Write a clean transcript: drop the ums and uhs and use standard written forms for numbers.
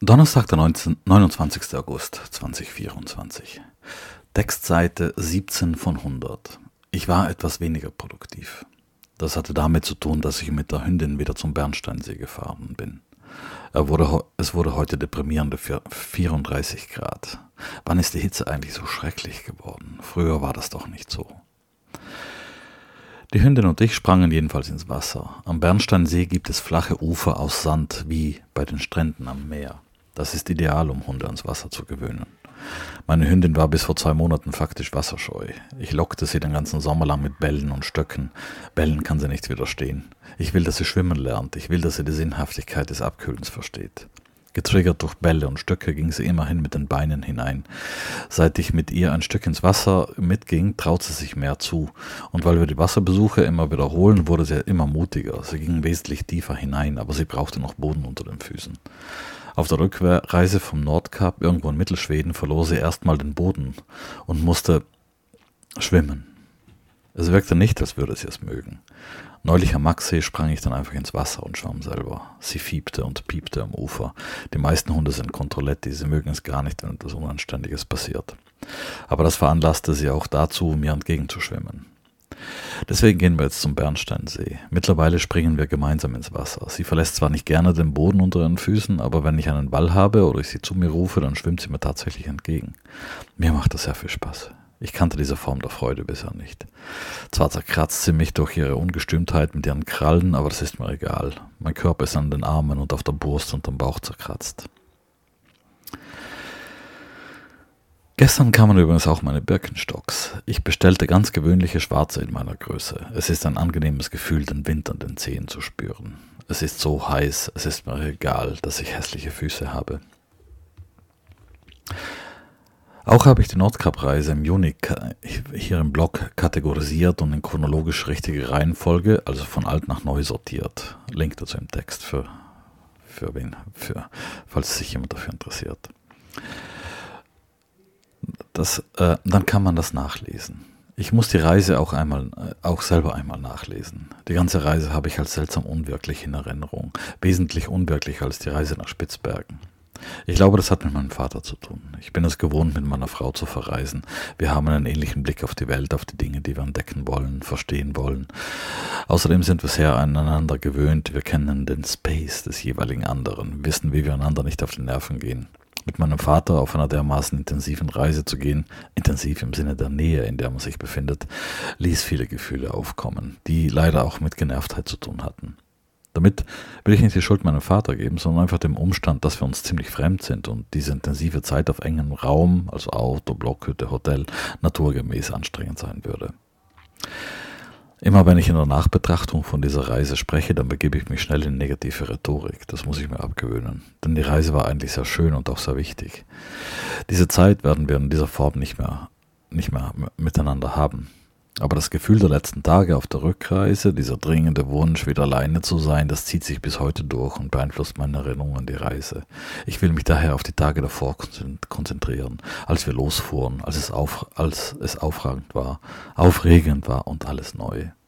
Donnerstag, der 29. August 2024. Textseite 17 von 100. Ich war etwas weniger produktiv. Das hatte damit zu tun, dass ich mit der Hündin wieder zum Bernsteinsee gefahren bin. Es wurde heute deprimierende 34 Grad. Wann ist die Hitze eigentlich so schrecklich geworden? Früher war das doch nicht so. Die Hündin und ich sprangen jedenfalls ins Wasser. Am Bernsteinsee gibt es flache Ufer aus Sand, wie bei den Stränden am Meer. Das ist ideal, um Hunde ans Wasser zu gewöhnen. Meine Hündin war bis vor 2 Monaten faktisch wasserscheu. Ich lockte sie den ganzen Sommer lang mit Bällen und Stöcken. Bällen kann sie nicht widerstehen. Ich will, dass sie schwimmen lernt. Ich will, dass sie die Sinnhaftigkeit des Abkühlens versteht. Getriggert durch Bälle und Stöcke ging sie immerhin mit den Beinen hinein. Seit ich mit ihr ein Stück ins Wasser mitging, traut sie sich mehr zu. Und weil wir die Wasserbesuche immer wiederholen, wurde sie immer mutiger. Sie ging wesentlich tiefer hinein, aber sie brauchte noch Boden unter den Füßen. Auf der Rückreise vom Nordkap irgendwo in Mittelschweden verlor sie erstmal den Boden und musste schwimmen. Es wirkte nicht, als würde sie es mögen. Neulich am Maxsee sprang ich dann einfach ins Wasser und schwamm selber. Sie fiebte und piepte am Ufer. Die meisten Hunde sind Controletti, sie mögen es gar nicht, wenn etwas Unanständiges passiert. Aber das veranlasste sie auch dazu, mir entgegenzuschwimmen. Deswegen gehen wir jetzt zum Bernsteinsee. Mittlerweile springen wir gemeinsam ins Wasser. Sie verlässt zwar nicht gerne den Boden unter ihren Füßen, aber wenn ich einen Ball habe oder ich sie zu mir rufe, dann schwimmt sie mir tatsächlich entgegen. Mir macht das sehr viel Spaß. Ich kannte diese Form der Freude bisher nicht. Zwar zerkratzt sie mich durch ihre Ungestümtheit mit ihren Krallen, aber das ist mir egal. Mein Körper ist an den Armen und auf der Brust und am Bauch zerkratzt. Gestern kamen übrigens auch meine Birkenstocks. Ich bestellte ganz gewöhnliche schwarze in meiner Größe. Es ist ein angenehmes Gefühl, den Wind an den Zehen zu spüren. Es ist so heiß, es ist mir egal, dass ich hässliche Füße habe. Auch habe ich die Nordkap-Reise im Juni hier im Blog kategorisiert und in chronologisch richtige Reihenfolge, also von alt nach neu sortiert. Link dazu im Text falls sich jemand dafür interessiert. Dann kann man das nachlesen. Ich muss die Reise auch selber einmal nachlesen. Die ganze Reise habe ich als seltsam unwirklich in Erinnerung, wesentlich unwirklicher als die Reise nach Spitzbergen. Ich glaube, das hat mit meinem Vater zu tun. Ich bin es gewohnt, mit meiner Frau zu verreisen. Wir haben einen ähnlichen Blick auf die Welt, auf die Dinge, die wir entdecken wollen, verstehen wollen. Außerdem sind wir sehr aneinander gewöhnt. Wir kennen den Space des jeweiligen anderen, wissen, wie wir einander nicht auf die Nerven gehen. Mit meinem Vater auf einer dermaßen intensiven Reise zu gehen, intensiv im Sinne der Nähe, in der man sich befindet, ließ viele Gefühle aufkommen, die leider auch mit Genervtheit zu tun hatten. Damit will ich nicht die Schuld meinem Vater geben, sondern einfach dem Umstand, dass wir uns ziemlich fremd sind und diese intensive Zeit auf engem Raum, also Auto, Blockhütte, Hotel, naturgemäß anstrengend sein würde. Immer wenn ich in der Nachbetrachtung von dieser Reise spreche, dann begebe ich mich schnell in negative Rhetorik. Das muss ich mir abgewöhnen, denn die Reise war eigentlich sehr schön und auch sehr wichtig. Diese Zeit werden wir in dieser Form nicht mehr miteinander haben. Aber das Gefühl der letzten Tage auf der Rückreise, dieser dringende Wunsch, wieder alleine zu sein, das zieht sich bis heute durch und beeinflusst meine Erinnerung an die Reise. Ich will mich daher auf die Tage davor konzentrieren, als wir losfuhren, als es aufregend war und alles neu.